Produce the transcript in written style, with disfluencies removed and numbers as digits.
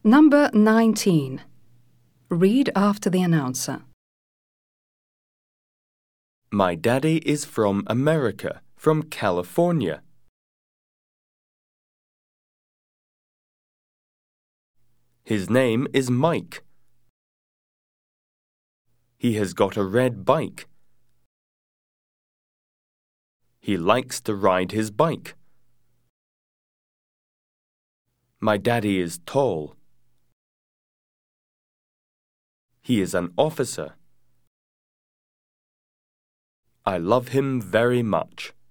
Number 19. Read after the announcer. My daddy is from America, from California. His name is Mike. He has got a red bike. He likes to ride his bike. My daddy is tall. He is an officer. I love him very much.